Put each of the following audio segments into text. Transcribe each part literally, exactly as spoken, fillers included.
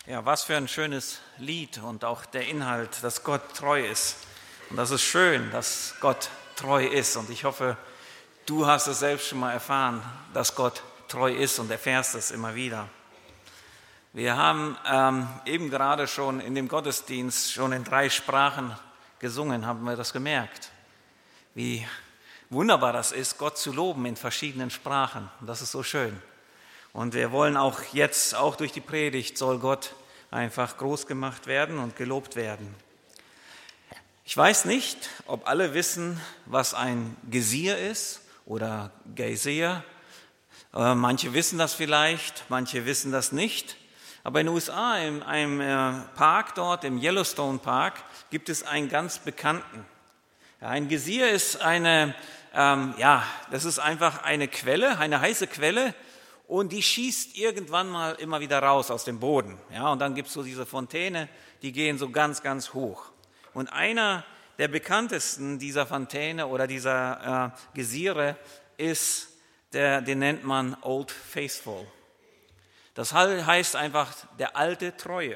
Ja, was für ein schönes Lied und auch der Inhalt, dass Gott treu ist. Und das ist schön, dass Gott treu ist. Und ich hoffe, du hast es selbst schon mal erfahren, dass Gott treu ist und erfährst es immer wieder. Wir haben ähm, eben gerade schon in dem Gottesdienst schon in drei Sprachen gesungen, haben wir das gemerkt. Wie wunderbar das ist, Gott zu loben in verschiedenen Sprachen. Und das ist so schön. Und wir wollen auch jetzt, auch durch die Predigt, soll Gott einfach groß gemacht werden und gelobt werden. Ich weiß nicht, ob alle wissen, was ein Geysir ist oder Geysir. Äh, manche wissen das vielleicht, manche wissen das nicht. Aber in den U S A, in einem Park dort, im Yellowstone Park, gibt es einen ganz bekannten. Ja, ein Geysir ist eine, ähm, ja, das ist einfach eine Quelle, eine heiße Quelle. Und die schießt irgendwann mal immer wieder raus aus dem Boden. Ja, und dann gibt es so diese Fontäne, die gehen so ganz, ganz hoch. Und einer der bekanntesten dieser Fontäne oder dieser äh, Geysire ist, der, den nennt man Old Faithful. Das heißt einfach der alte Treue.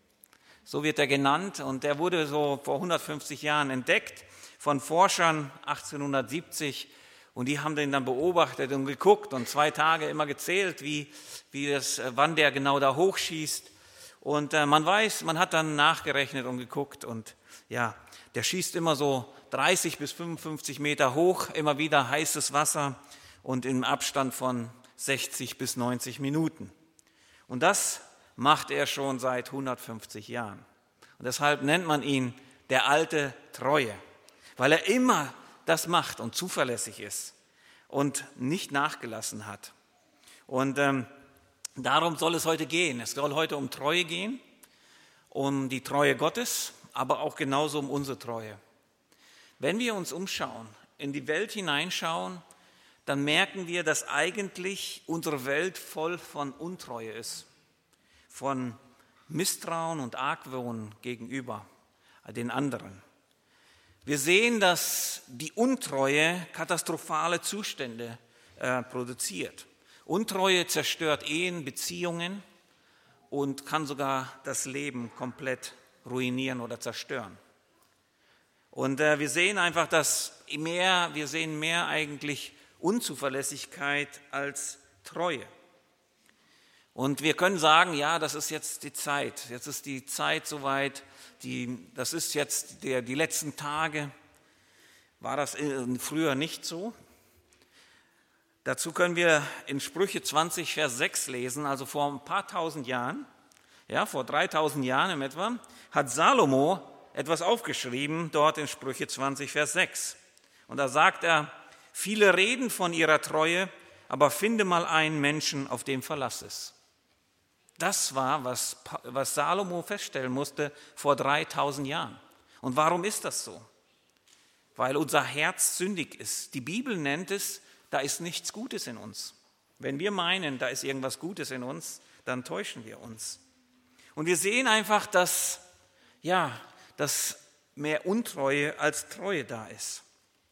So wird er genannt und der wurde so vor hundertfünfzig Jahren entdeckt von Forschern achtzehnhundertsiebzig. Und die haben den dann beobachtet und geguckt und zwei Tage immer gezählt, wie, wie das, wann der genau da hochschießt. Und äh, man weiß, man hat dann nachgerechnet und geguckt und ja, der schießt immer so dreißig bis fünfundfünfzig Meter hoch, immer wieder heißes Wasser und im Abstand von sechzig bis neunzig Minuten. Und das macht er schon seit hundertfünfzig Jahren. Und deshalb nennt man ihn der alte Treue, weil er immer das macht und zuverlässig ist und nicht nachgelassen hat. Und ähm, darum soll es heute gehen. Es soll heute um Treue gehen, um die Treue Gottes, aber auch genauso um unsere Treue. Wenn wir uns umschauen, in die Welt hineinschauen, dann merken wir, dass eigentlich unsere Welt voll von Untreue ist, von Misstrauen und Argwohn gegenüber den anderen. Wir sehen, dass die Untreue katastrophale Zustände äh, produziert. Untreue zerstört Ehen, Beziehungen und kann sogar das Leben komplett ruinieren oder zerstören. Und äh, wir sehen einfach, dass mehr, wir sehen mehr eigentlich Unzuverlässigkeit als Treue. Und wir können sagen, ja, das ist jetzt die Zeit. Jetzt ist die Zeit soweit. Die, das ist jetzt der, die letzten Tage. War das früher nicht so? Dazu können wir in Sprüche zwanzig, Vers sechs lesen, also vor ein paar tausend Jahren, ja, vor dreitausend Jahren im etwa, hat Salomo etwas aufgeschrieben, dort in Sprüche zwanzig, Vers sechs. Und da sagt er, viele reden von ihrer Treue, aber finde mal einen Menschen, auf dem Verlass ist. Das war, was, was Salomo feststellen musste vor dreitausend Jahren. Und warum ist das so? Weil unser Herz sündig ist. Die Bibel nennt es, da ist nichts Gutes in uns. Wenn wir meinen, da ist irgendwas Gutes in uns, dann täuschen wir uns. Und wir sehen einfach, dass, ja, dass mehr Untreue als Treue da ist.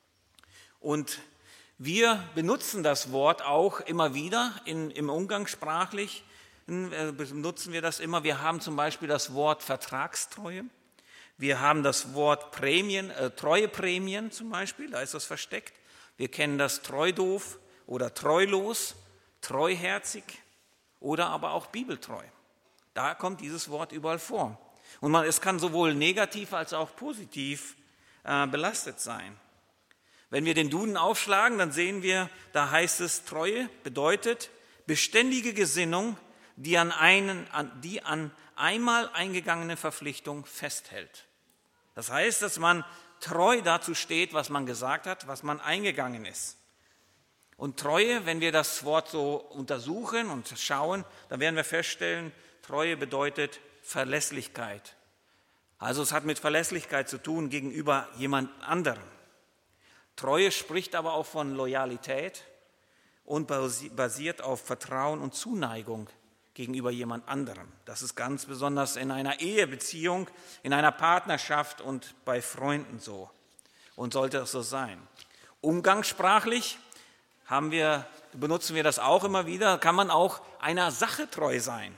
Und wir benutzen das Wort auch immer wieder in, im Umgangssprachlich, benutzen wir das immer. Wir haben zum Beispiel das Wort Vertragstreue. Wir haben das Wort Prämien, äh, Treueprämien zum Beispiel, da ist das versteckt. Wir kennen das treudoof oder treulos, treuherzig oder aber auch bibeltreu. Da kommt dieses Wort überall vor. Und man, es kann sowohl negativ als auch positiv äh, belastet sein. Wenn wir den Duden aufschlagen, dann sehen wir, da heißt es, Treue bedeutet beständige Gesinnung, die an, einen, an die an einmal eingegangene Verpflichtung festhält. Das heißt, dass man treu dazu steht, was man gesagt hat, was man eingegangen ist. Und Treue, wenn wir das Wort so untersuchen und schauen, dann werden wir feststellen, Treue bedeutet Verlässlichkeit. Also es hat mit Verlässlichkeit zu tun gegenüber jemand anderem. Treue spricht aber auch von Loyalität und basiert auf Vertrauen und Zuneigung gegenüber jemand anderem. Das ist ganz besonders in einer Ehebeziehung, in einer Partnerschaft und bei Freunden so und sollte es so sein. Umgangssprachlich haben wir, benutzen wir das auch immer wieder, kann man auch einer Sache treu sein.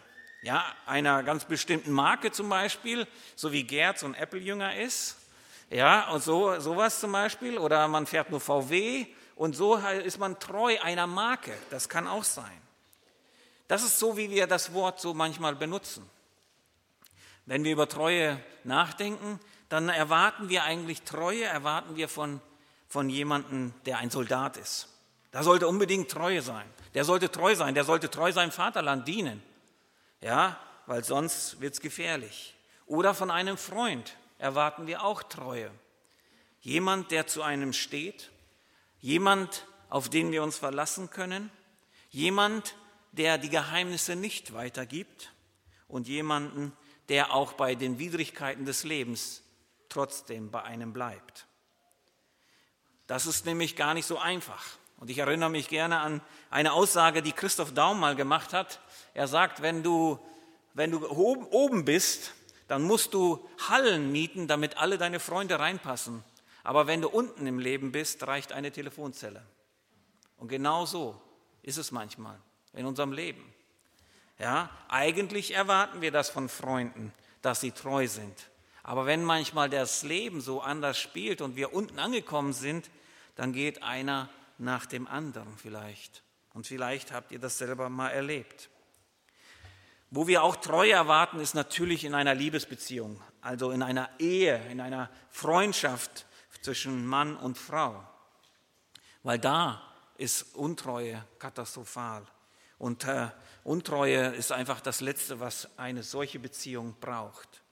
ja, einer ganz bestimmten Marke zum Beispiel, so wie Gerd so ein Apple-Jünger ist, ja, und so sowas zum Beispiel, oder man fährt nur V W und so ist man treu einer Marke, das kann auch sein. Das ist so, wie wir das Wort so manchmal benutzen. Wenn wir über Treue nachdenken, dann erwarten wir eigentlich Treue, erwarten wir von, von jemandem, der ein Soldat ist. Da sollte unbedingt Treue sein. Der sollte treu sein, der sollte treu seinem Vaterland dienen. Ja, weil sonst wird es gefährlich. Oder von einem Freund erwarten wir auch Treue. Jemand, der zu einem steht, jemand, auf den wir uns verlassen können, jemand, der die Geheimnisse nicht weitergibt und jemanden, der auch bei den Widrigkeiten des Lebens trotzdem bei einem bleibt. Das ist nämlich gar nicht so einfach. Und ich erinnere mich gerne an eine Aussage, die Christoph Daum mal gemacht hat. Er sagt, wenn du, wenn du oben bist, dann musst du Hallen mieten, damit alle deine Freunde reinpassen. Aber wenn du unten im Leben bist, reicht eine Telefonzelle. Und genau so ist es manchmal in unserem Leben. Ja, eigentlich erwarten wir das von Freunden, dass sie treu sind. Aber wenn manchmal das Leben so anders spielt und wir unten angekommen sind, dann geht einer nach dem anderen vielleicht. Und vielleicht habt ihr das selber mal erlebt. Wo wir auch Treue erwarten, ist natürlich in einer Liebesbeziehung, also in einer Ehe, in einer Freundschaft zwischen Mann und Frau. Weil da ist Untreue katastrophal. Und äh, Untreue ist einfach das Letzte, was eine solche Beziehung braucht.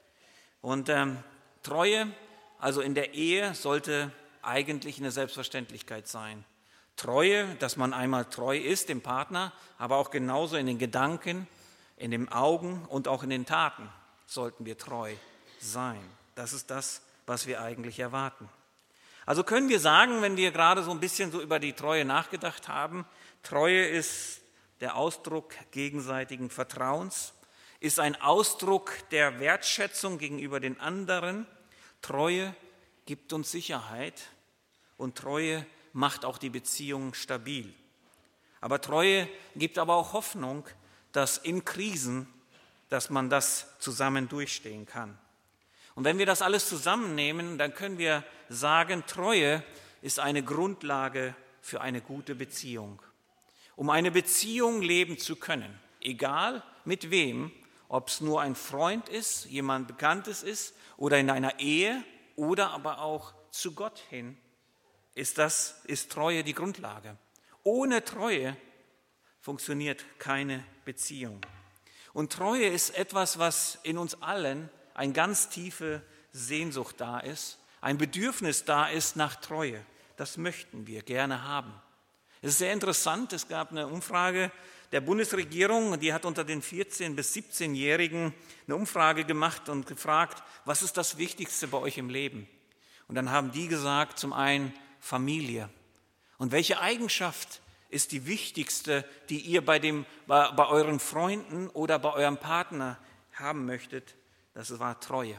Und ähm, Treue, also in der Ehe, sollte eigentlich eine Selbstverständlichkeit sein. Treue, dass man einmal treu ist dem Partner, aber auch genauso in den Gedanken, in den Augen und auch in den Taten sollten wir treu sein. Das ist das, was wir eigentlich erwarten. Also können wir sagen, wenn wir gerade so ein bisschen so über die Treue nachgedacht haben, Treue ist der Ausdruck gegenseitigen Vertrauens, ist ein Ausdruck der Wertschätzung gegenüber den anderen. Treue gibt uns Sicherheit und Treue macht auch die Beziehung stabil. Aber Treue gibt aber auch Hoffnung, dass in Krisen, dass man das zusammen durchstehen kann. Und wenn wir das alles zusammennehmen, dann können wir sagen, Treue ist eine Grundlage für eine gute Beziehung. Um eine Beziehung leben zu können, egal mit wem, ob es nur ein Freund ist, jemand Bekanntes ist oder in einer Ehe oder aber auch zu Gott hin, ist, das, ist Treue die Grundlage. Ohne Treue funktioniert keine Beziehung. Und Treue ist etwas, was in uns allen eine ganz tiefe Sehnsucht da ist, ein Bedürfnis da ist nach Treue. Das möchten wir gerne haben. Es ist sehr interessant, es gab eine Umfrage der Bundesregierung, die hat unter den vierzehn- bis siebzehnjährigen eine Umfrage gemacht und gefragt, was ist das Wichtigste bei euch im Leben? Und dann haben die gesagt, zum einen Familie. Und welche Eigenschaft ist die wichtigste, die ihr bei, dem, bei, bei euren Freunden oder bei eurem Partner haben möchtet? Das war Treue.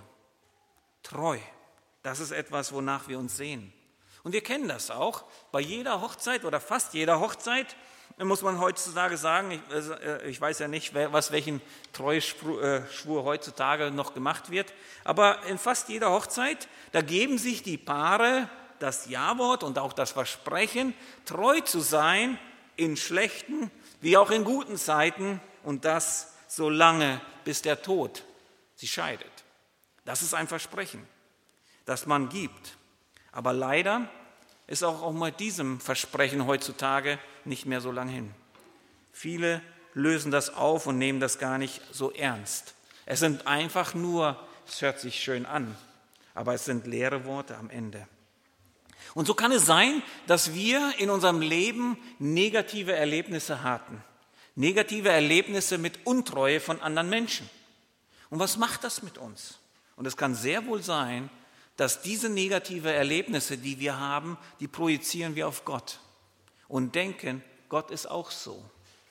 Treu, das ist etwas, wonach wir uns sehen. Und wir kennen das auch. Bei jeder Hochzeit oder fast jeder Hochzeit muss man heutzutage sagen, ich, ich weiß ja nicht, was welchen Treuschwur heutzutage noch gemacht wird, aber in fast jeder Hochzeit, da geben sich die Paare das Ja-Wort und auch das Versprechen, treu zu sein in schlechten wie auch in guten Zeiten und das so lange, bis der Tod sie scheidet. Das ist ein Versprechen, das man gibt. Aber leider ist auch, auch mit diesem Versprechen heutzutage nicht mehr so lange hin. Viele lösen das auf und nehmen das gar nicht so ernst. Es sind einfach nur, es hört sich schön an, aber es sind leere Worte am Ende. Und so kann es sein, dass wir in unserem Leben negative Erlebnisse hatten. Negative Erlebnisse mit Untreue von anderen Menschen. Und was macht das mit uns? Und es kann sehr wohl sein, dass diese negative Erlebnisse, die wir haben, die projizieren wir auf Gott und denken, Gott ist auch so.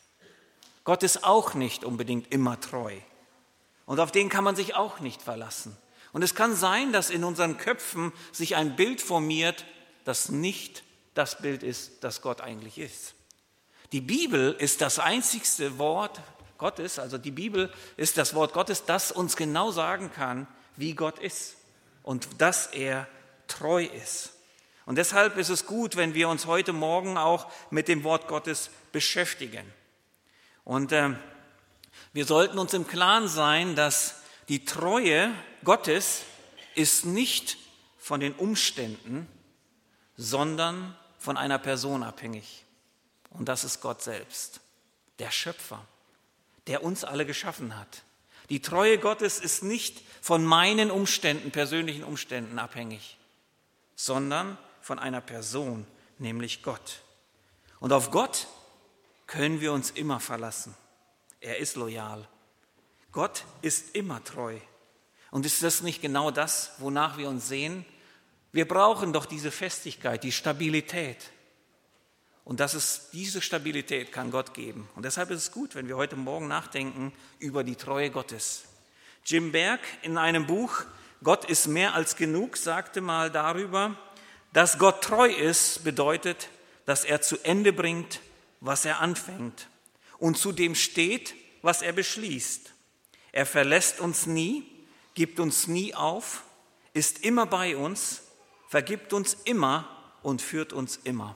Gott ist auch nicht unbedingt immer treu. Und auf den kann man sich auch nicht verlassen. Und es kann sein, dass in unseren Köpfen sich ein Bild formiert, das nicht das Bild ist, das Gott eigentlich ist. Die Bibel ist das einzigste Wort, Gottes, also die Bibel ist das Wort Gottes, das uns genau sagen kann, wie Gott ist und dass er treu ist. Und deshalb ist es gut, wenn wir uns heute Morgen auch mit dem Wort Gottes beschäftigen. Und äh, wir sollten uns im Klaren sein, dass die Treue Gottes ist nicht von den Umständen, sondern von einer Person abhängig. Und das ist Gott selbst, der Schöpfer, der uns alle geschaffen hat. Die Treue Gottes ist nicht von meinen Umständen, persönlichen Umständen abhängig, sondern von einer Person, nämlich Gott. Und auf Gott können wir uns immer verlassen. Er ist loyal. Gott ist immer treu. Und ist das nicht genau das, wonach wir uns sehen? Wir brauchen doch diese Festigkeit, die Stabilität. Und das ist, diese Stabilität kann Gott geben. Und deshalb ist es gut, wenn wir heute Morgen nachdenken über die Treue Gottes. Jim Berg in einem Buch Gott ist mehr als genug sagte mal darüber, dass Gott treu ist, bedeutet, dass er zu Ende bringt, was er anfängt und zu dem steht, was er beschließt. Er verlässt uns nie, gibt uns nie auf, ist immer bei uns, vergibt uns immer und führt uns immer.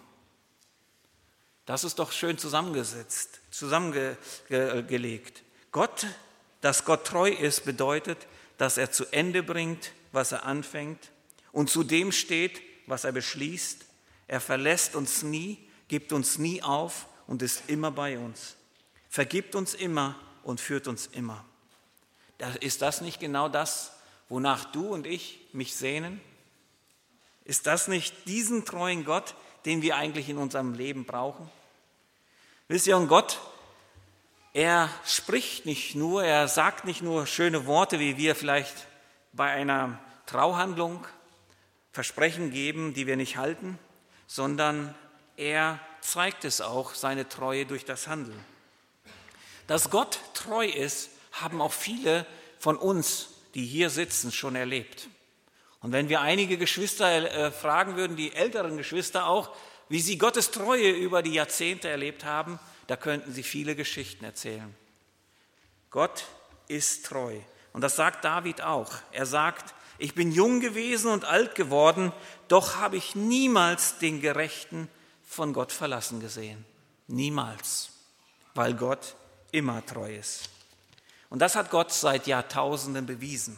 Das ist doch schön zusammengesetzt, zusammengelegt. Gott, dass Gott treu ist, bedeutet, dass er zu Ende bringt, was er anfängt und zu dem steht, was er beschließt. Er verlässt uns nie, gibt uns nie auf und ist immer bei uns. Vergibt uns immer und führt uns immer. Ist das nicht genau das, wonach du und ich mich sehnen? Ist das nicht diesen treuen Gott, den wir eigentlich in unserem Leben brauchen? Wisst ihr, und Gott, er spricht nicht nur, er sagt nicht nur schöne Worte, wie wir vielleicht bei einer Trauhandlung Versprechen geben, die wir nicht halten, sondern er zeigt es auch, seine Treue durch das Handeln. Dass Gott treu ist, haben auch viele von uns, die hier sitzen, schon erlebt. Und wenn wir einige Geschwister äh, fragen würden, die älteren Geschwister auch, wie sie Gottes Treue über die Jahrzehnte erlebt haben, da könnten sie viele Geschichten erzählen. Gott ist treu. Und das sagt David auch. Er sagt, ich bin jung gewesen und alt geworden, doch habe ich niemals den Gerechten von Gott verlassen gesehen. Niemals, weil Gott immer treu ist. Und das hat Gott seit Jahrtausenden bewiesen.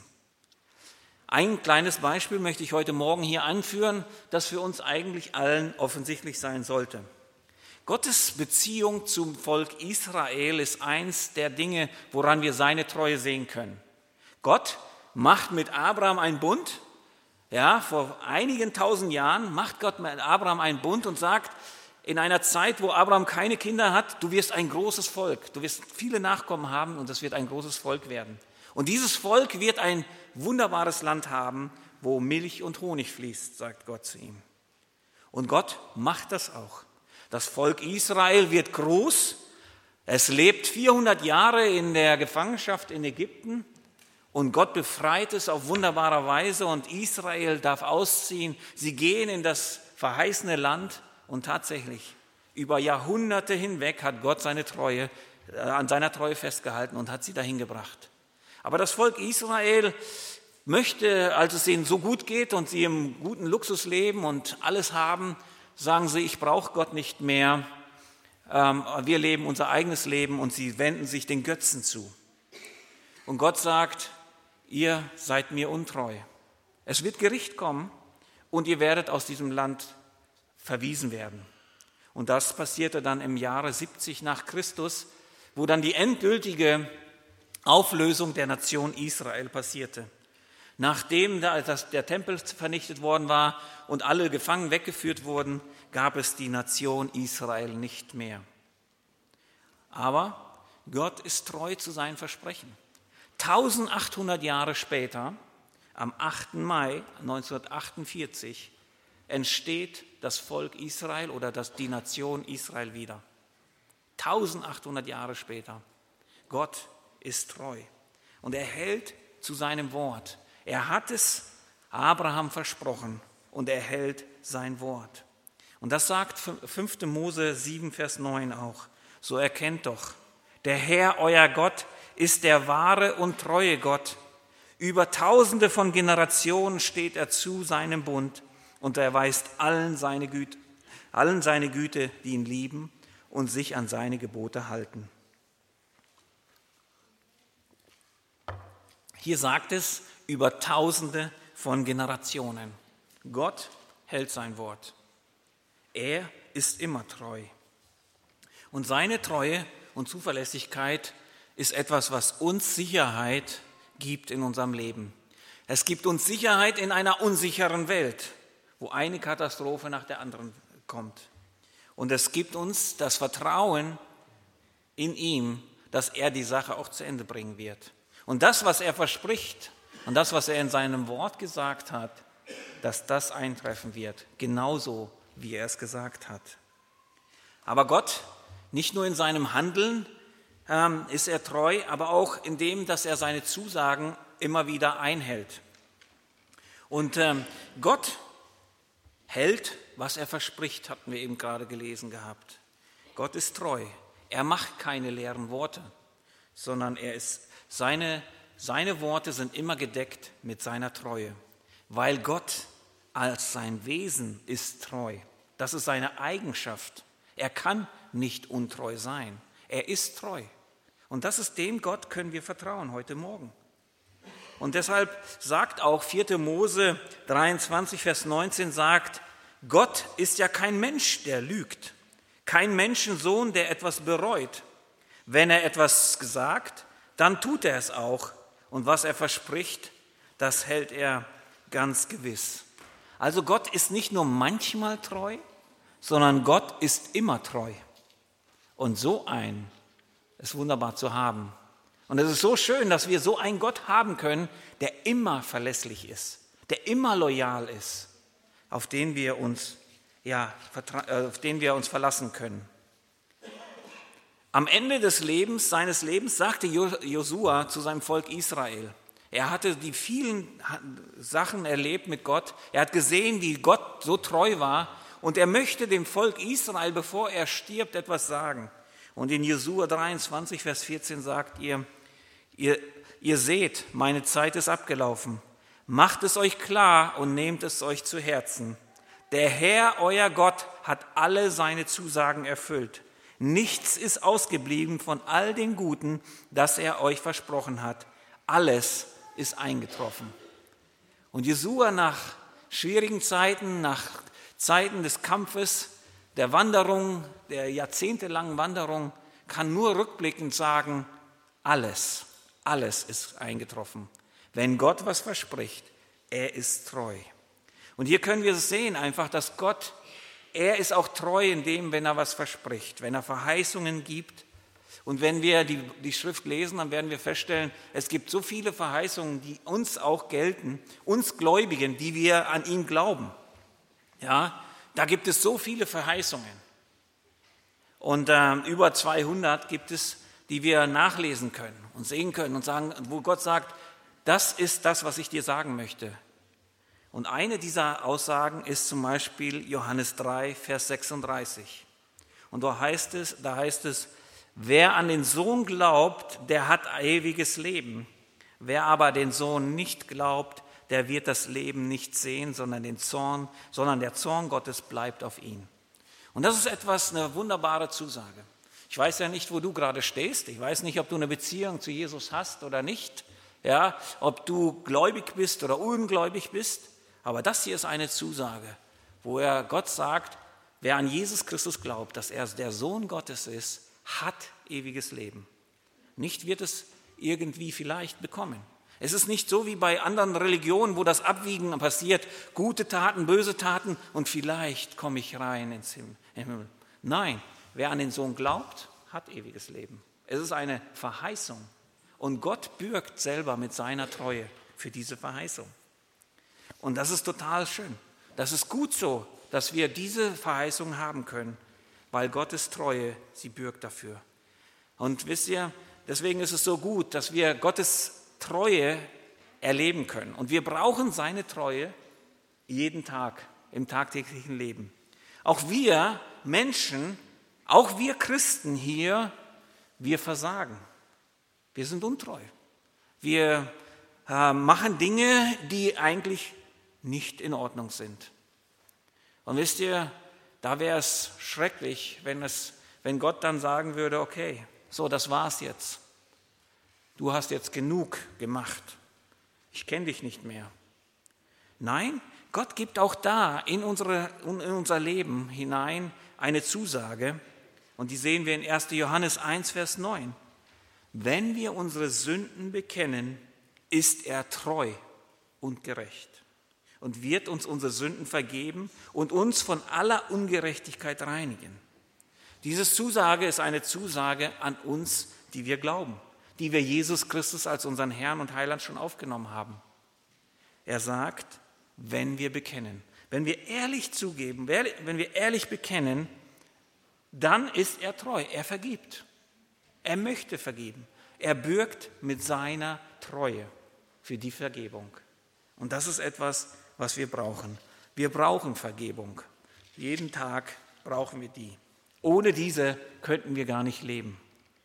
Ein kleines Beispiel möchte ich heute Morgen hier anführen, das für uns eigentlich allen offensichtlich sein sollte. Gottes Beziehung zum Volk Israel ist eins der Dinge, woran wir seine Treue sehen können. Gott macht mit Abraham einen Bund. Ja, vor einigen tausend Jahren macht Gott mit Abraham einen Bund und sagt, in einer Zeit, wo Abraham keine Kinder hat, du wirst ein großes Volk, du wirst viele Nachkommen haben und es wird ein großes Volk werden. Und dieses Volk wird ein wunderbares Land haben, wo Milch und Honig fließt, sagt Gott zu ihm. Und Gott macht das auch. Das Volk Israel wird groß, es lebt vierhundert Jahre in der Gefangenschaft in Ägypten und Gott befreit es auf wunderbare Weise und Israel darf ausziehen. Sie gehen in das verheißene Land und tatsächlich über Jahrhunderte hinweg hat Gott seine Treue, äh, an seiner Treue festgehalten und hat sie dahin gebracht. Aber das Volk Israel möchte, als es ihnen so gut geht und sie im guten Luxus leben und alles haben, sagen sie, ich brauche Gott nicht mehr, ähm, wir leben unser eigenes Leben und sie wenden sich den Götzen zu. Und Gott sagt, ihr seid mir untreu. Es wird Gericht kommen und ihr werdet aus diesem Land verwiesen werden. Und das passierte dann im Jahre siebzig nach Christus, wo dann die endgültige Auflösung der Nation Israel passierte. Nachdem der Tempel vernichtet worden war und alle Gefangenen weggeführt wurden, gab es die Nation Israel nicht mehr. Aber Gott ist treu zu seinen Versprechen. eintausendachthundert Jahre später, am achten Mai neunzehnhundertachtundvierzig, entsteht das Volk Israel oder das, die Nation Israel wieder. eintausendachthundert Jahre später. Gott ist treu und er hält zu seinem Wort. Er hat es Abraham versprochen und er hält sein Wort. Und das sagt fünfter Mose sieben, Vers neun auch. So erkennt doch, Der Herr, euer Gott, ist der wahre und treue Gott. Über tausende von Generationen steht er zu seinem Bund und er erweist allen seine Güte, allen seine Güte, die ihn lieben und sich an seine Gebote halten. Hier sagt es über tausende von Generationen. Gott hält sein Wort. Er ist immer treu. Und seine Treue und Zuverlässigkeit ist etwas, was uns Sicherheit gibt in unserem Leben. Es gibt uns Sicherheit in einer unsicheren Welt, wo eine Katastrophe nach der anderen kommt. Und es gibt uns das Vertrauen in ihm, dass er die Sache auch zu Ende bringen wird. Und das, was er verspricht und das, was er in seinem Wort gesagt hat, dass das eintreffen wird, genauso wie er es gesagt hat. Aber Gott, nicht nur in seinem Handeln ähm, ist er treu, aber auch in dem, dass er seine Zusagen immer wieder einhält. Und ähm, Gott hält, was er verspricht, hatten wir eben gerade gelesen gehabt. Gott ist treu. Er macht keine leeren Worte, sondern er ist, seine, seine Worte sind immer gedeckt mit seiner Treue, weil Gott als sein Wesen ist treu. Das ist seine Eigenschaft. Er kann nicht untreu sein. Er ist treu. Und das ist dem Gott, können wir vertrauen heute Morgen. Und deshalb sagt auch vierter Mose dreiundzwanzig, Vers neunzehn, sagt, Gott ist ja kein Mensch, der lügt, kein Menschensohn, der etwas bereut. Wenn er etwas gesagt, dann tut er es auch. Und was er verspricht, das hält er ganz gewiss. Also Gott ist nicht nur manchmal treu, sondern Gott ist immer treu. Und so ein ist wunderbar zu haben. Und es ist so schön, dass wir so einen Gott haben können, der immer verlässlich ist, der immer loyal ist, auf den wir uns, ja, auf den wir uns verlassen können. Am Ende des Lebens, seines Lebens sagte Josua zu seinem Volk Israel, er hatte die vielen Sachen erlebt mit Gott, er hat gesehen, wie Gott so treu war und er möchte dem Volk Israel, bevor er stirbt, etwas sagen. Und in Josua dreiundzwanzig, Vers vierzehn sagt ihr, ihr, ihr seht, meine Zeit ist abgelaufen. Macht es euch klar und nehmt es euch zu Herzen. Der Herr, euer Gott, hat alle seine Zusagen erfüllt. Nichts ist ausgeblieben von all dem Guten, das er euch versprochen hat. Alles ist eingetroffen. Und Josua nach schwierigen Zeiten, nach Zeiten des Kampfes, der Wanderung, der jahrzehntelangen Wanderung, kann nur rückblickend sagen, alles, alles ist eingetroffen. Wenn Gott was verspricht, er ist treu. Und hier können wir sehen einfach, dass Gott, er ist auch treu in dem, wenn er was verspricht, wenn er Verheißungen gibt. Und wenn wir die, die Schrift lesen, dann werden wir feststellen, es gibt so viele Verheißungen, die uns auch gelten, uns Gläubigen, die wir an ihn glauben. Ja, da gibt es so viele Verheißungen. Und äh, über zweihundert gibt es, die wir nachlesen können und sehen können und sagen, wo Gott sagt, das ist das, was ich dir sagen möchte. Und eine dieser Aussagen ist zum Beispiel Johannes drei, Vers sechsunddreißig. Und da heißt es, da heißt es, wer an den Sohn glaubt, der hat ewiges Leben. Wer aber den Sohn nicht glaubt, der wird das Leben nicht sehen, sondern den Zorn, sondern der Zorn Gottes bleibt auf ihn. Und das ist etwas, eine wunderbare Zusage. Ich weiß ja nicht, wo du gerade stehst. Ich weiß nicht, ob du eine Beziehung zu Jesus hast oder nicht. Ja, ob du gläubig bist oder ungläubig bist. Aber das hier ist eine Zusage, wo er Gott sagt, wer an Jesus Christus glaubt, dass er der Sohn Gottes ist, hat ewiges Leben. Nicht wird es irgendwie vielleicht bekommen. Es ist nicht so wie bei anderen Religionen, wo das Abwiegen passiert, gute Taten, böse Taten und vielleicht komme ich rein ins Himmel. Nein, wer an den Sohn glaubt, hat ewiges Leben. Es ist eine Verheißung und Gott bürgt selber mit seiner Treue für diese Verheißung. Und das ist total schön. Das ist gut so, dass wir diese Verheißung haben können, weil Gottes Treue, sie bürgt dafür. Und wisst ihr, deswegen ist es so gut, dass wir Gottes Treue erleben können. Und wir brauchen seine Treue jeden Tag im tagtäglichen Leben. Auch wir Menschen, auch wir Christen hier, wir versagen. Wir sind untreu. Wir äh, machen Dinge, die eigentlich nicht in Ordnung sind. Und wisst ihr, da wäre es schrecklich, wenn, es, wenn Gott dann sagen würde, okay, so, das war's jetzt. Du hast jetzt genug gemacht. Ich kenne dich nicht mehr. Nein, Gott gibt auch da in, unsere, in unser Leben hinein eine Zusage. Und die sehen wir in erster Johannes eins, Vers neun. Wenn wir unsere Sünden bekennen, ist er treu und gerecht und wird uns unsere Sünden vergeben und uns von aller Ungerechtigkeit reinigen. Diese Zusage ist eine Zusage an uns, die wir glauben, die wir Jesus Christus als unseren Herrn und Heiland schon aufgenommen haben. Er sagt, wenn wir bekennen, wenn wir ehrlich zugeben, wenn wir ehrlich bekennen, dann ist er treu, er vergibt. Er möchte vergeben. Er bürgt mit seiner Treue für die Vergebung. Und das ist etwas, was wir brauchen. Wir brauchen Vergebung. Jeden Tag brauchen wir die. Ohne diese könnten wir gar nicht leben.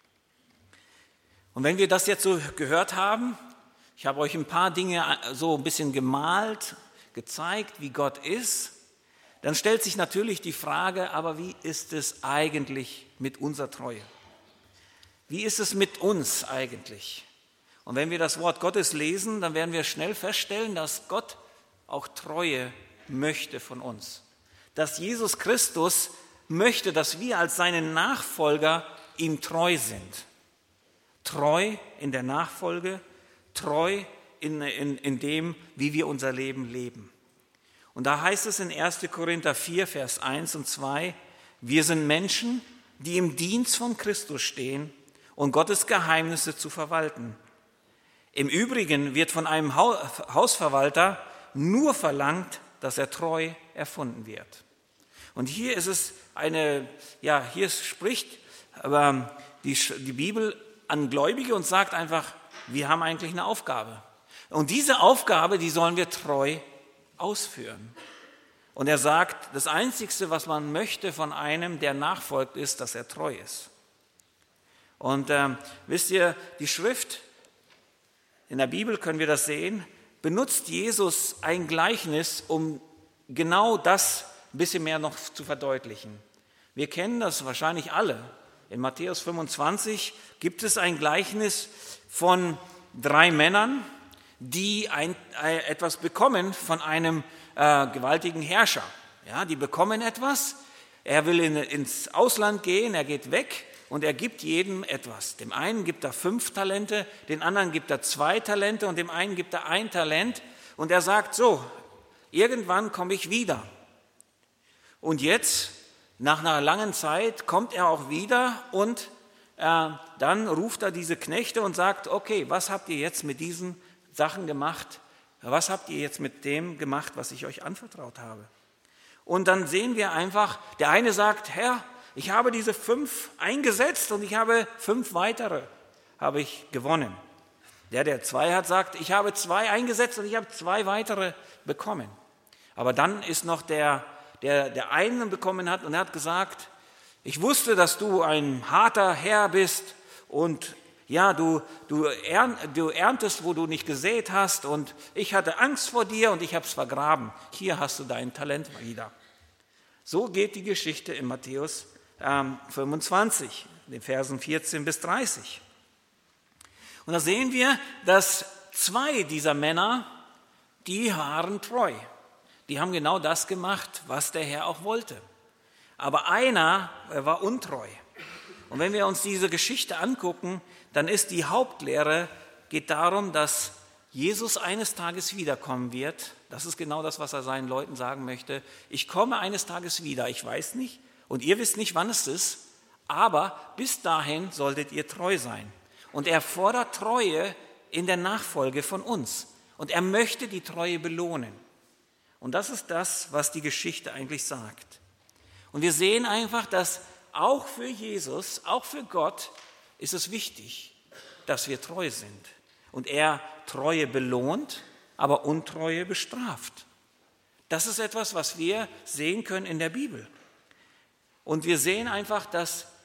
Und wenn wir das jetzt so gehört haben, ich habe euch ein paar Dinge so ein bisschen gemalt, gezeigt, wie Gott ist, dann stellt sich natürlich die Frage, aber wie ist es eigentlich mit unserer Treue? Wie ist es mit uns eigentlich? Und wenn wir das Wort Gottes lesen, dann werden wir schnell feststellen, dass Gott auch Treue möchte von uns. Dass Jesus Christus möchte, dass wir als seine Nachfolger ihm treu sind. Treu in der Nachfolge, treu in, in, in dem, wie wir unser Leben leben. Und da heißt es in erster Korinther vier, Vers eins und zwei, wir sind Menschen, die im Dienst von Christus stehen und Gottes Geheimnisse zu verwalten. Im Übrigen wird von einem Hausverwalter nur verlangt, dass er treu erfunden wird. Und hier ist es eine, ja, hier spricht aber die, die Bibel an Gläubige und sagt einfach, wir haben eigentlich eine Aufgabe. Und diese Aufgabe, die sollen wir treu ausführen. Und er sagt, das Einzige, was man möchte von einem, der nachfolgt, ist, dass er treu ist. Und ähm, wisst ihr, die Schrift, in der Bibel können wir das sehen, benutzt Jesus ein Gleichnis, um genau das ein bisschen mehr noch zu verdeutlichen. Wir kennen das wahrscheinlich alle. In Matthäus fünfundzwanzig gibt es ein Gleichnis von drei Männern, die ein, äh, etwas bekommen von einem äh, gewaltigen Herrscher. Ja, die bekommen etwas, er will in, ins Ausland gehen, er geht weg und er gibt jedem etwas. Dem einen gibt er fünf Talente, den anderen gibt er zwei Talente und dem einen gibt er ein Talent. Und er sagt so, irgendwann komme ich wieder. Und jetzt, nach einer langen Zeit, kommt er auch wieder und äh, dann ruft er diese Knechte und sagt, okay, was habt ihr jetzt mit diesen Sachen gemacht? Was habt ihr jetzt mit dem gemacht, was ich euch anvertraut habe? Und dann sehen wir einfach, der eine sagt, Herr, ich habe diese fünf eingesetzt und ich habe fünf weitere, habe ich gewonnen. Der, der zwei hat, sagt, ich habe zwei eingesetzt und ich habe zwei weitere bekommen. Aber dann ist noch der, der, der einen bekommen hat und er hat gesagt, ich wusste, dass du ein harter Herr bist und ja, du, du, du erntest, wo du nicht gesät hast und ich hatte Angst vor dir und ich habe es vergraben. Hier hast du dein Talent wieder. So geht die Geschichte in Matthäus ähm, fünfundzwanzig, den Versen vierzehn bis dreißig. Und da sehen wir, dass zwei dieser Männer, die waren treu. Die haben genau das gemacht, was der Herr auch wollte. Aber einer war untreu. Und wenn wir uns diese Geschichte angucken, dann ist die Hauptlehre, geht darum, dass Jesus eines Tages wiederkommen wird. Das ist genau das, was er seinen Leuten sagen möchte. Ich komme eines Tages wieder, ich weiß nicht und ihr wisst nicht, wann es ist, aber bis dahin solltet ihr treu sein. Und er fordert Treue in der Nachfolge von uns. Und er möchte die Treue belohnen. Und das ist das, was die Geschichte eigentlich sagt. Und wir sehen einfach, dass auch für Jesus, auch für Gott ist es wichtig, dass wir treu sind. Und er Treue belohnt, aber Untreue bestraft. Das ist etwas, was wir sehen können in der Bibel. Und wir sehen einfach, dass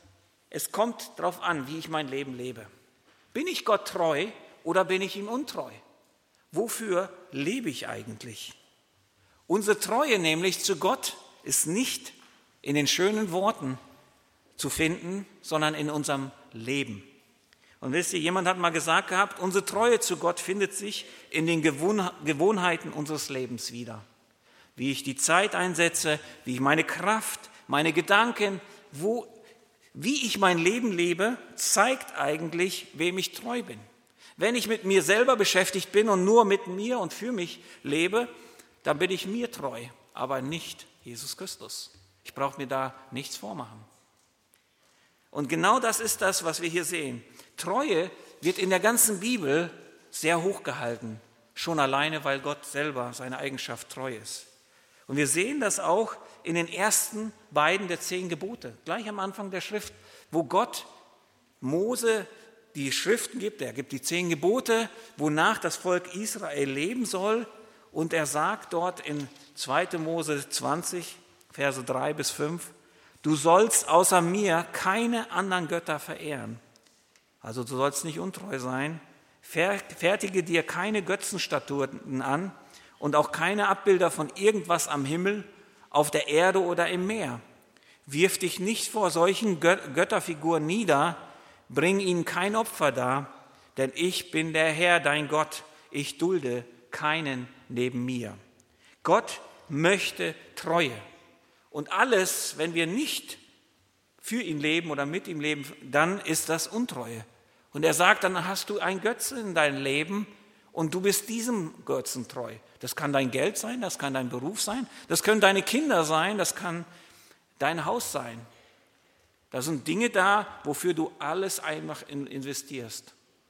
Es kommt darauf an, wie ich mein Leben lebe. Bin ich Gott treu oder bin ich ihm untreu? Wofür lebe ich eigentlich? Unsere Treue nämlich zu Gott ist nicht in den schönen Worten zu finden, sondern in unserem Leben. Und wisst ihr, jemand hat mal gesagt gehabt, unsere Treue zu Gott findet sich in den Gewohnheiten unseres Lebens wieder. Wie ich die Zeit einsetze, wie ich meine Kraft, meine Gedanken, wo, wie ich mein Leben lebe, zeigt eigentlich, wem ich treu bin. Wenn ich mit mir selber beschäftigt bin und nur mit mir und für mich lebe, dann bin ich mir treu, aber nicht Jesus Christus. Ich brauche mir da nichts vormachen. Und genau das ist das, was wir hier sehen. Treue wird in der ganzen Bibel sehr hoch gehalten, schon alleine, weil Gott selber seine Eigenschaft treu ist. Und wir sehen das auch in den ersten beiden der zehn Gebote, gleich am Anfang der Schrift, wo Gott Mose die Schriften gibt. Er gibt die zehn Gebote, wonach das Volk Israel leben soll. Und er sagt dort in zweiter Mose zwanzig, Verse drei bis fünf, du sollst außer mir keine anderen Götter verehren. Also du sollst nicht untreu sein. Fertige dir keine Götzenstatuen an und auch keine Abbilder von irgendwas am Himmel, auf der Erde oder im Meer. Wirf dich nicht vor solchen Götterfiguren nieder, bring ihnen kein Opfer dar, denn ich bin der Herr, dein Gott. Ich dulde keinen neben mir. Gott möchte Treue. Und alles, wenn wir nicht für ihn leben oder mit ihm leben, dann ist das Untreue. Und er sagt, dann hast du ein Götze in deinem Leben und du bist diesem Götzen treu. Das kann dein Geld sein, das kann dein Beruf sein, das können deine Kinder sein, das kann dein Haus sein. Da sind Dinge da, wofür du alles einfach investierst.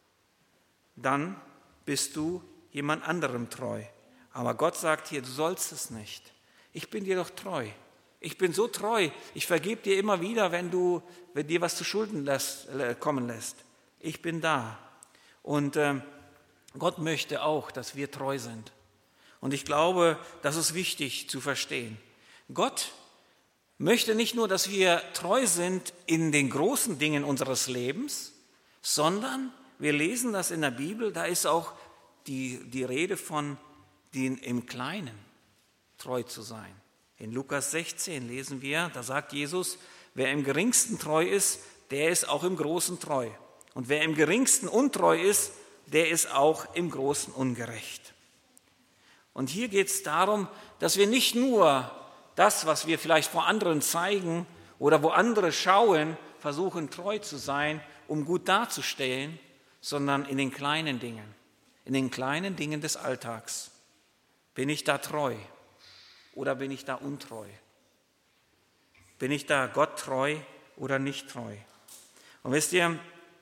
Dann bist du jemand anderem treu. Aber Gott sagt hier, du sollst es nicht. Ich bin dir doch treu. Ich bin so treu, ich vergebe dir immer wieder, wenn du wenn dir was zu Schulden lässt, äh, kommen lässt. Ich bin da. Und äh, Gott möchte auch, dass wir treu sind. Und ich glaube, das ist wichtig zu verstehen. Gott möchte nicht nur, dass wir treu sind in den großen Dingen unseres Lebens, sondern wir lesen das in der Bibel, da ist auch die, die Rede von den im Kleinen treu zu sein. In Lukas sechzehn lesen wir, da sagt Jesus, wer im Geringsten treu ist, der ist auch im Großen treu. Und wer im Geringsten untreu ist, der ist auch im Großen ungerecht. Und hier geht es darum, dass wir nicht nur das, was wir vielleicht vor anderen zeigen oder wo andere schauen, versuchen treu zu sein, um gut darzustellen, sondern in den kleinen Dingen, in den kleinen Dingen des Alltags. Bin ich da treu oder bin ich da untreu? Bin ich da Gott treu oder nicht treu? Und wisst ihr,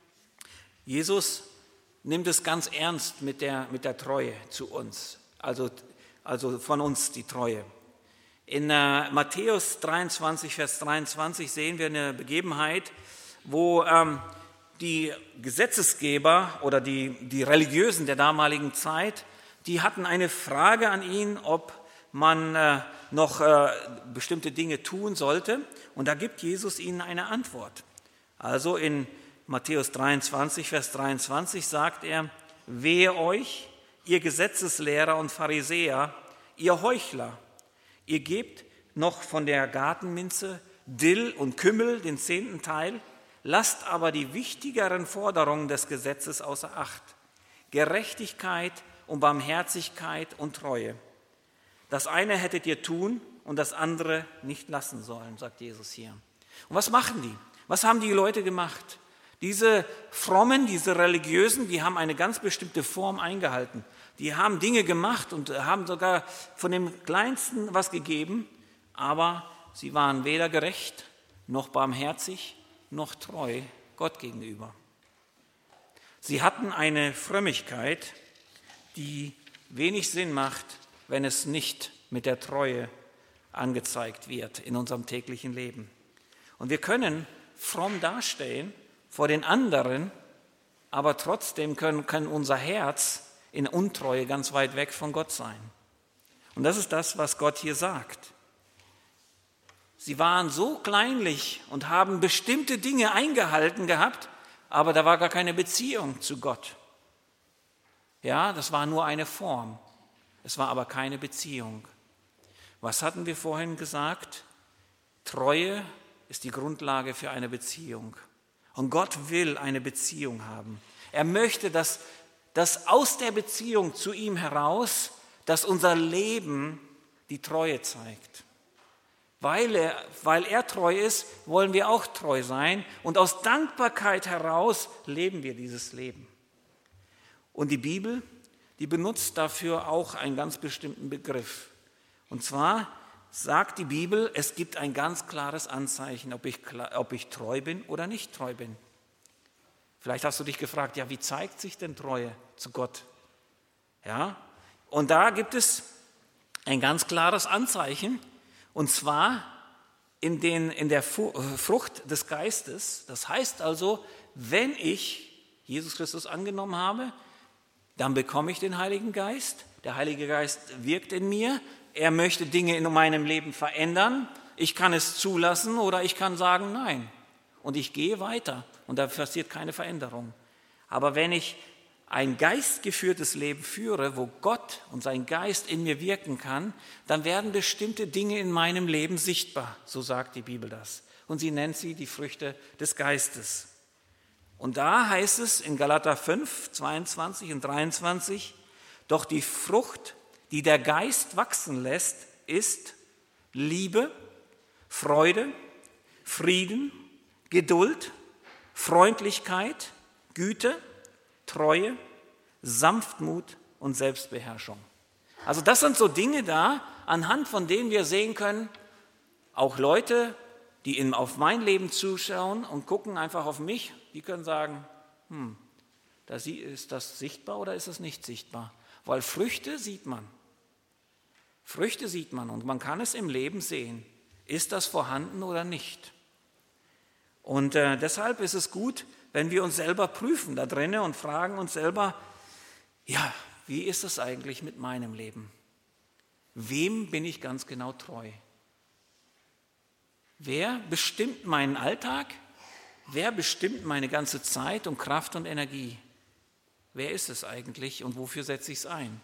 Jesus nimmt es ganz ernst mit der, mit der Treue zu uns, also, also von uns die Treue. In äh, Matthäus dreiundzwanzig, Vers dreiundzwanzig sehen wir eine Begebenheit, wo ähm, die Gesetzesgeber oder die, die Religiösen der damaligen Zeit, die hatten eine Frage an ihn, ob man äh, noch äh, bestimmte Dinge tun sollte. Und da gibt Jesus ihnen eine Antwort. Also in Matthäus dreiundzwanzig, Vers dreiundzwanzig sagt er, wehe euch, ihr Gesetzeslehrer und Pharisäer, ihr Heuchler, ihr gebt noch von der Gartenminze, Dill und Kümmel den zehnten Teil, lasst aber die wichtigeren Forderungen des Gesetzes außer Acht. Gerechtigkeit und Barmherzigkeit und Treue. Das eine hättet ihr tun und das andere nicht lassen sollen, sagt Jesus hier. Und was machen die? Was haben die Leute gemacht? Diese Frommen, diese Religiösen, die haben eine ganz bestimmte Form eingehalten. Die haben Dinge gemacht und haben sogar von dem Kleinsten was gegeben, aber sie waren weder gerecht, noch barmherzig, noch treu Gott gegenüber. Sie hatten eine Frömmigkeit, die wenig Sinn macht, wenn es nicht mit der Treue angezeigt wird in unserem täglichen Leben. Und wir können fromm dastehen vor den anderen, aber trotzdem können, kann unser Herz in Untreue ganz weit weg von Gott sein. Und das ist das, was Gott hier sagt. sie waren so kleinlich und haben bestimmte Dinge eingehalten gehabt, aber da war gar keine Beziehung zu Gott. Ja, das war nur eine Form. Es war aber keine Beziehung. Was hatten wir vorhin gesagt? Treue ist die Grundlage für eine Beziehung. Und Gott will eine Beziehung haben. Er möchte, dass, dass aus der Beziehung zu ihm heraus, dass unser Leben die Treue zeigt. Weil er, weil er treu ist, wollen wir auch treu sein. Und aus Dankbarkeit heraus leben wir dieses Leben. Und die Bibel, die benutzt dafür auch einen ganz bestimmten Begriff. Und zwar sagt die Bibel, es gibt ein ganz klares Anzeichen, ob ich, ob ich treu bin oder nicht treu bin. Vielleicht hast du dich gefragt, ja, wie zeigt sich denn Treue zu Gott? Ja, und da gibt es ein ganz klares Anzeichen, und zwar in, den, in der Frucht des Geistes. Das heißt also, wenn ich Jesus Christus angenommen habe, dann bekomme ich den Heiligen Geist. Der Heilige Geist wirkt in mir. Er möchte Dinge in meinem Leben verändern. Ich kann es zulassen oder ich kann sagen nein. Und ich gehe weiter und da passiert keine Veränderung. Aber wenn ich ein geistgeführtes Leben führe, wo Gott und sein Geist in mir wirken kann, dann werden bestimmte Dinge in meinem Leben sichtbar. So sagt die Bibel das. Und sie nennt sie die Früchte des Geistes. Und da heißt es in Galater fünf, zweiundzwanzig und dreiundzwanzig, doch die Frucht, die der Geist wachsen lässt, ist Liebe, Freude, Frieden, Geduld, Freundlichkeit, Güte, Treue, Sanftmut und Selbstbeherrschung. Also das sind so Dinge da, anhand von denen wir sehen können, auch Leute, die in, auf mein Leben zuschauen und gucken einfach auf mich, die können sagen, hm, ist das sichtbar oder ist es nicht sichtbar? Weil Früchte sieht man. Früchte sieht man und man kann es im Leben sehen. Ist das vorhanden oder nicht? Und äh, deshalb ist es gut, wenn wir uns selber prüfen da drinnen und fragen uns selber, ja, wie ist es eigentlich mit meinem Leben? Wem bin ich ganz genau treu? Wer bestimmt meinen Alltag? Wer bestimmt meine ganze Zeit und Kraft und Energie? Wer ist es eigentlich und wofür setze ich es ein?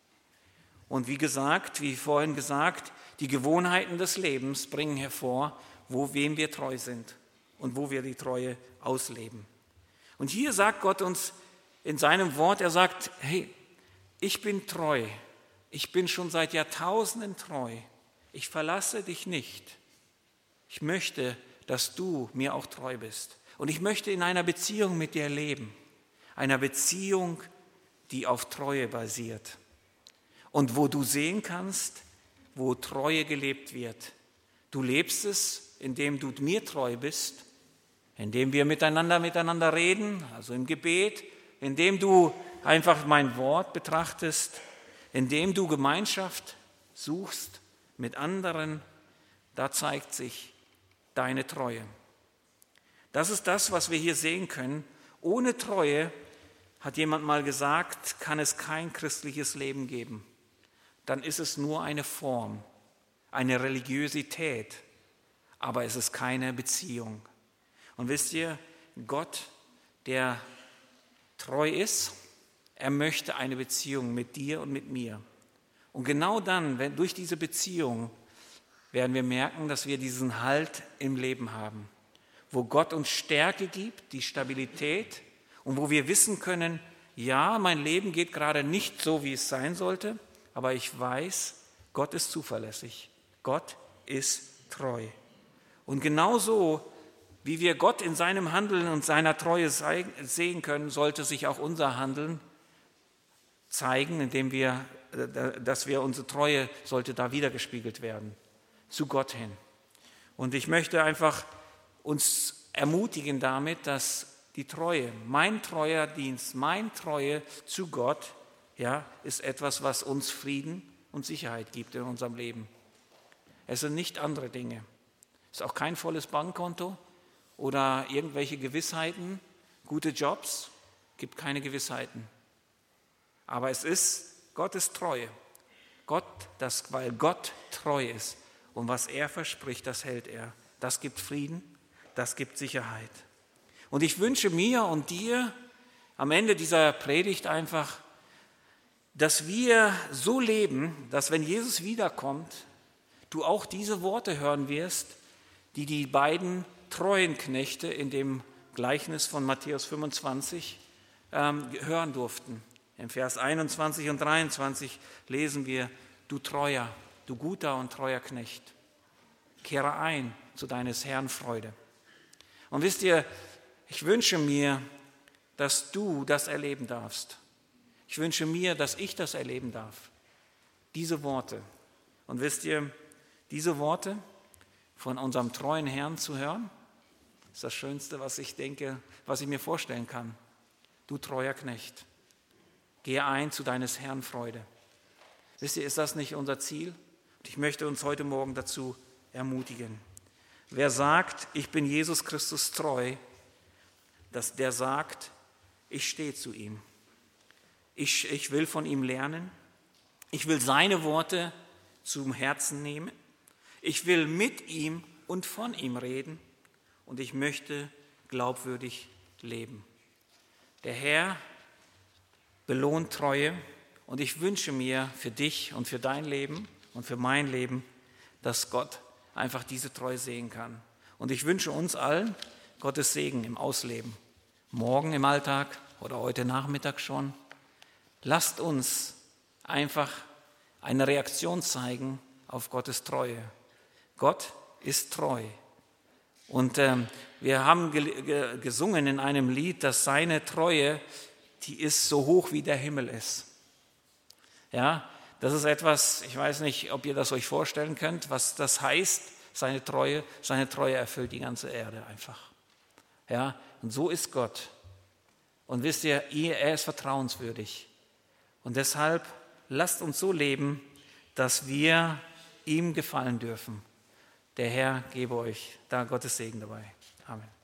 Und wie gesagt, wie vorhin gesagt, die Gewohnheiten des Lebens bringen hervor, wo wem wir treu sind und wo wir die Treue ausleben. Und hier sagt Gott uns in seinem Wort, er sagt, hey, ich bin treu, ich bin schon seit Jahrtausenden treu, ich verlasse dich nicht. Ich möchte, dass du mir auch treu bist. Und ich möchte in einer Beziehung mit dir leben, einer Beziehung, die auf Treue basiert. Und wo du sehen kannst, wo Treue gelebt wird. Du lebst es, indem du mir treu bist, indem wir miteinander miteinander reden, also im Gebet, indem du einfach mein Wort betrachtest, indem du Gemeinschaft suchst mit anderen, da zeigt sich deine Treue. Das ist das, was wir hier sehen können. Ohne Treue, hat jemand mal gesagt, kann es kein christliches Leben geben. Dann ist es nur eine Form, eine Religiosität, aber es ist keine Beziehung. Und wisst ihr, Gott, der treu ist, er möchte eine Beziehung mit dir und mit mir. Und genau dann, wenn durch diese Beziehung, werden wir merken, dass wir diesen Halt im Leben haben, wo Gott uns Stärke gibt, die Stabilität und wo wir wissen können, ja, mein Leben geht gerade nicht so, wie es sein sollte, aber ich weiß, Gott ist zuverlässig, Gott ist treu. Und genauso, wie wir Gott in seinem Handeln und seiner Treue sehen können, sollte sich auch unser Handeln zeigen, indem wir, dass wir unsere Treue sollte da wiedergespiegelt werden, zu Gott hin. Und ich möchte einfach uns ermutigen damit, dass die Treue, mein treuer Dienst, mein Treue zu Gott, ja, ist etwas, was uns Frieden und Sicherheit gibt in unserem Leben. Es sind nicht andere Dinge. Es ist auch kein volles Bankkonto oder irgendwelche Gewissheiten, gute Jobs, gibt keine Gewissheiten. Aber es ist Gottes Treue. Gott, das, weil Gott treu ist. Und was er verspricht, das hält er. Das gibt Frieden, das gibt Sicherheit. Und ich wünsche mir und dir am Ende dieser Predigt einfach, dass wir so leben, dass wenn Jesus wiederkommt, du auch diese Worte hören wirst, die die beiden treuen Knechte in dem Gleichnis von Matthäus fünfundzwanzig ähm, hören durften. Im Vers einundzwanzig und dreiundzwanzig lesen wir, du treuer, du guter und treuer Knecht, kehre ein zu deines Herrn Freude. Und wisst ihr, ich wünsche mir, dass du das erleben darfst. Ich wünsche mir, dass ich das erleben darf. Diese Worte. Und wisst ihr, diese Worte von unserem treuen Herrn zu hören, ist das Schönste, was ich denke, was ich mir vorstellen kann. Du treuer Knecht, gehe ein zu deines Herrn Freude. Wisst ihr, ist das nicht unser Ziel? Und ich möchte uns heute Morgen dazu ermutigen. Wer sagt, ich bin Jesus Christus treu, dass der sagt, ich stehe zu ihm. Ich, ich will von ihm lernen. Ich will seine Worte zum Herzen nehmen. Ich will mit ihm und von ihm reden. Und ich möchte glaubwürdig leben. Der Herr belohnt Treue. Und ich wünsche mir für dich und für dein Leben und für mein Leben, dass Gott einfach diese Treue sehen kann. Und ich wünsche uns allen Gottes Segen im Ausleben. Morgen im Alltag oder heute Nachmittag schon. Lasst uns einfach eine Reaktion zeigen auf Gottes Treue. Gott ist treu. Und ähm, wir haben ge- ge- gesungen in einem Lied, dass seine Treue, die ist so hoch wie der Himmel ist. Ja, das ist etwas, ich weiß nicht, ob ihr das euch vorstellen könnt, was das heißt, seine Treue. Seine Treue erfüllt die ganze Erde einfach. Ja, und so ist Gott. Und wisst ihr, er ist vertrauenswürdig. Und deshalb lasst uns so leben, dass wir ihm gefallen dürfen. Der Herr gebe euch da Gottes Segen dabei. Amen.